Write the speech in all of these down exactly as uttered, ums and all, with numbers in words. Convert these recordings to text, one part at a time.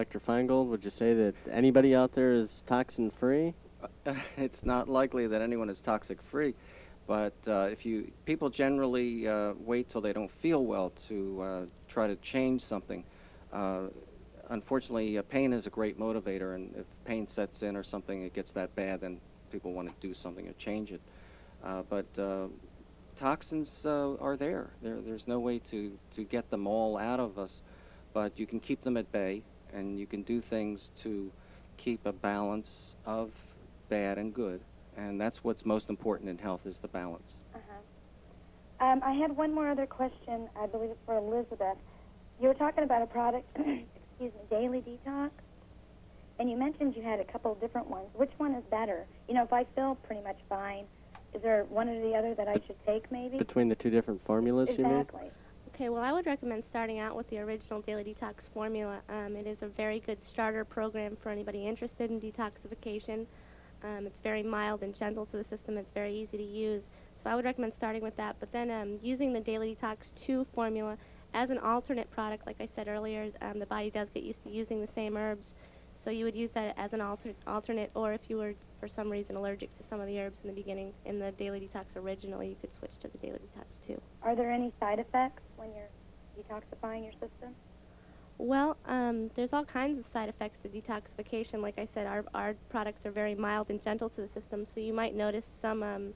Doctor Feingold, would you say that anybody out there is toxin-free? Uh, it's not likely that anyone is toxic-free, but uh, if you people generally uh, wait till they don't feel well to uh, try to change something. Uh, unfortunately, uh, pain is a great motivator, and if pain sets in or something, it gets that bad, then people want to do something to change it. Uh, but uh, toxins uh, are there. there. There's no way to, to get them all out of us, but you can keep them at bay, and you can do things to keep a balance of bad and good, and that's what's most important in health is the balance. Uh-huh. Um, I had one more other question. I believe it's for Elizabeth. You were talking about a product, excuse me, Daily Detox, and you mentioned you had a couple of different ones. Which one is better? You know, if I feel pretty much fine, is there one or the other that I should take maybe? Between the two different formulas, you mean? Exactly. Okay, well, I would recommend starting out with the original Daily Detox formula. Um, it is a very good starter program for anybody interested in detoxification. Um, it's very mild and gentle to the system. It's very easy to use. So I would recommend starting with that. But then um, using the Daily Detox two formula as an alternate product, like I said earlier, um, the body does get used to using the same herbs. So you would use that as an alter alternate, or if you were, for some reason, allergic to some of the herbs in the beginning, in the Daily Detox original, you could switch to the Daily Detox two. Are there any side effects when you're detoxifying your system? Well, um, there's all kinds of side effects to detoxification. Like I said, our, our products are very mild and gentle to the system, so you might notice some, um,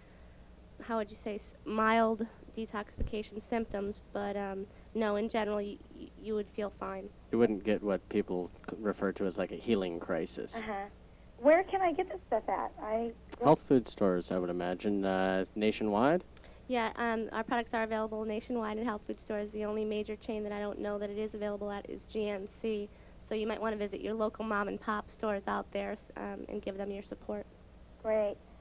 how would you say, s mild detoxification symptoms, but um, no, in general, y you would feel fine. You wouldn't get what people c- refer to as like a healing crisis. Uh-huh. Where can I get this stuff at? I Health food stores, I would imagine, uh, nationwide? Yeah, um, our products are available nationwide at health food stores. The only major chain that I don't know that it is available at is G N C, so you might want to visit your local mom and pop stores out there um, and give them your support. Great.